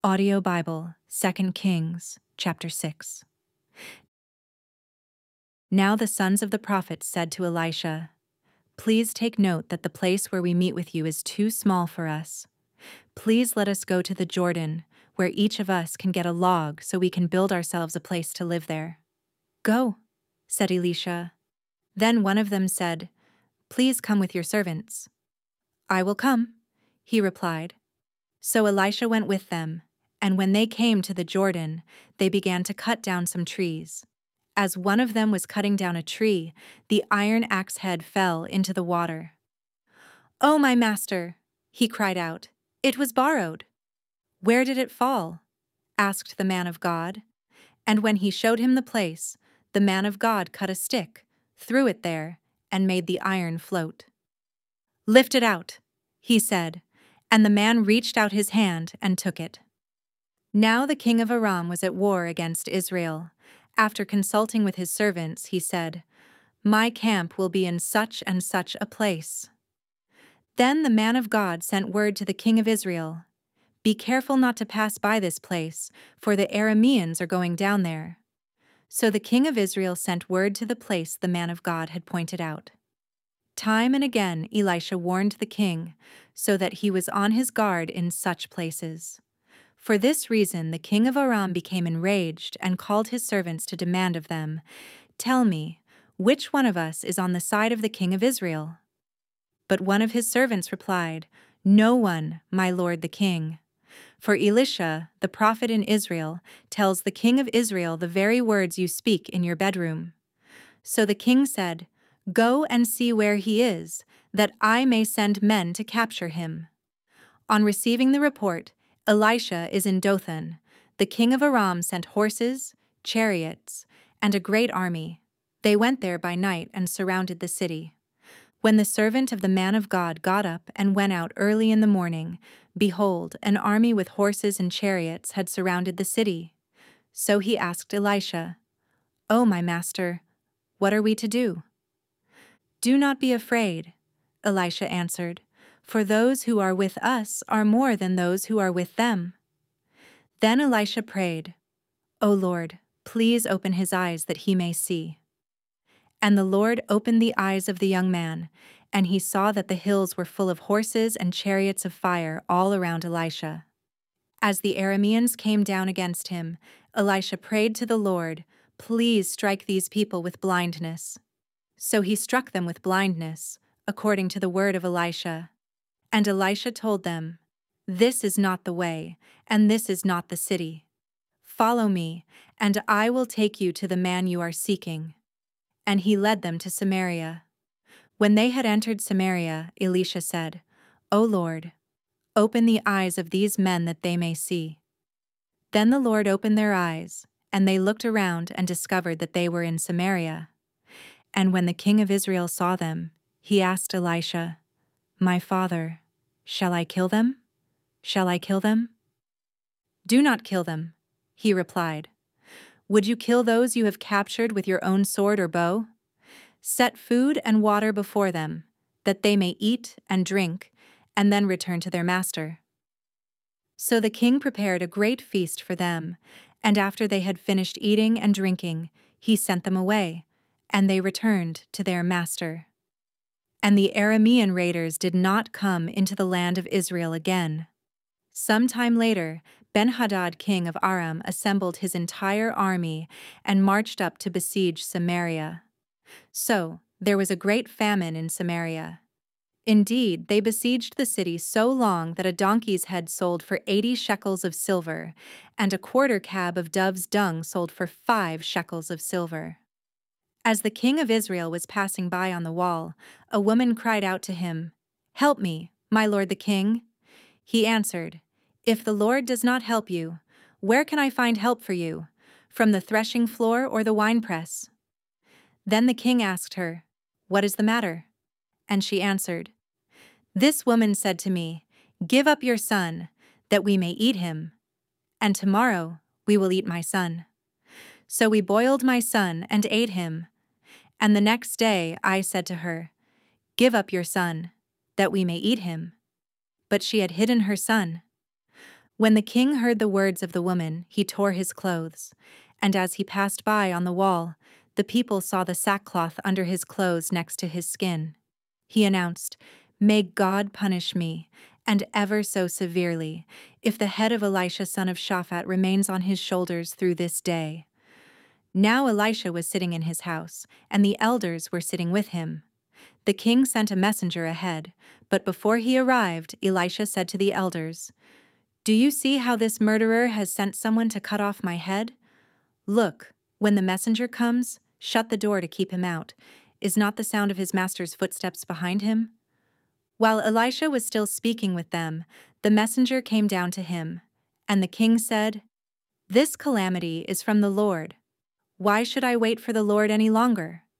Audio Bible, 2 Kings, chapter 6. Now the sons of the prophets said to Elisha, "Please take note that the place where we meet with you is too small for us. Please let us go to the Jordan, where each of us can get a log so we can build ourselves a place to live there." "Go," said Elisha. Then one of them said, "Please come with your servants." "I will come," he replied. So Elisha went with them, and when they came to the Jordan, they began to cut down some trees. As one of them was cutting down a tree, the iron axe head fell into the water. "Oh, my master," he cried out, "it was borrowed." "Where did it fall?" asked the man of God. And when he showed him the place, the man of God cut a stick, threw it there, and made the iron float. "Lift it out," he said, and the man reached out his hand and took it. Now the king of Aram was at war against Israel. After consulting with his servants, he said, "My camp will be in such and such a place." Then the man of God sent word to the king of Israel, "Be careful not to pass by this place, for the Arameans are going down there." So the king of Israel sent word to the place the man of God had pointed out. Time and again Elisha warned the king, so that he was on his guard in such places. For this reason the king of Aram became enraged and called his servants to demand of them, "Tell me, which one of us is on the side of the king of Israel?" But one of his servants replied, "No one, my lord the king." For Elisha, the prophet in Israel, tells the king of Israel the very words you speak in your bedroom. So the king said, "Go and see where he is, that I may send men to capture him." On receiving the report, "Elisha is in Dothan," the king of Aram sent horses, chariots, and a great army. They went there by night and surrounded the city. When the servant of the man of God got up and went out early in the morning, behold, an army with horses and chariots had surrounded the city. So he asked Elisha, "Oh, my master, what are we to do?" "Do not be afraid," Elisha answered, "for those who are with us are more than those who are with them." Then Elisha prayed, "O Lord, please open his eyes that he may see." And the Lord opened the eyes of the young man, and he saw that the hills were full of horses and chariots of fire all around Elisha. As the Arameans came down against him, Elisha prayed to the Lord, "Please strike these people with blindness." So he struck them with blindness, according to the word of Elisha. And Elisha told them, "This is not the way, and this is not the city. Follow me, and I will take you to the man you are seeking." And he led them to Samaria. When they had entered Samaria, Elisha said, "O Lord, open the eyes of these men that they may see." Then the Lord opened their eyes, and they looked around and discovered that they were in Samaria. And when the king of Israel saw them, he asked Elisha, "My father, shall I kill them? Shall I kill them?" "Do not kill them," he replied. "Would you kill those you have captured with your own sword or bow? Set food and water before them, that they may eat and drink, and then return to their master." So the king prepared a great feast for them, and after they had finished eating and drinking, he sent them away, and they returned to their master. And the Aramean raiders did not come into the land of Israel again. Some time later, Ben-Hadad king of Aram assembled his entire army and marched up to besiege Samaria. So there was a great famine in Samaria. Indeed, they besieged the city so long that a donkey's head sold for 80 shekels of silver, and a quarter cab of dove's dung sold for 5 shekels of silver. As the king of Israel was passing by on the wall, a woman cried out to him, "Help me, my lord the king." He answered, "If the Lord does not help you, where can I find help for you? From the threshing floor or the winepress?" Then the king asked her, "What is the matter?" And she answered, "This woman said to me, 'Give up your son, that we may eat him, and tomorrow we will eat my son.' So we boiled my son and ate him. And the next day I said to her, 'Give up your son, that we may eat him.' But she had hidden her son. When the king heard the words of the woman, he tore his clothes, and as he passed by on the wall, the people saw the sackcloth under his clothes next to his skin. He announced, "May God punish me, and ever so severely, if the head of Elisha son of Shaphat remains on his shoulders through this day." Now Elisha was sitting in his house, and the elders were sitting with him. The king sent a messenger ahead, but before he arrived, Elisha said to the elders, "Do you see how this murderer has sent someone to cut off my head? Look, when the messenger comes, shut the door to keep him out. Is not the sound of his master's footsteps behind him?" While Elisha was still speaking with them, the messenger came down to him, and the king said, "This calamity is from the Lord. Why should I wait for the Lord any longer?"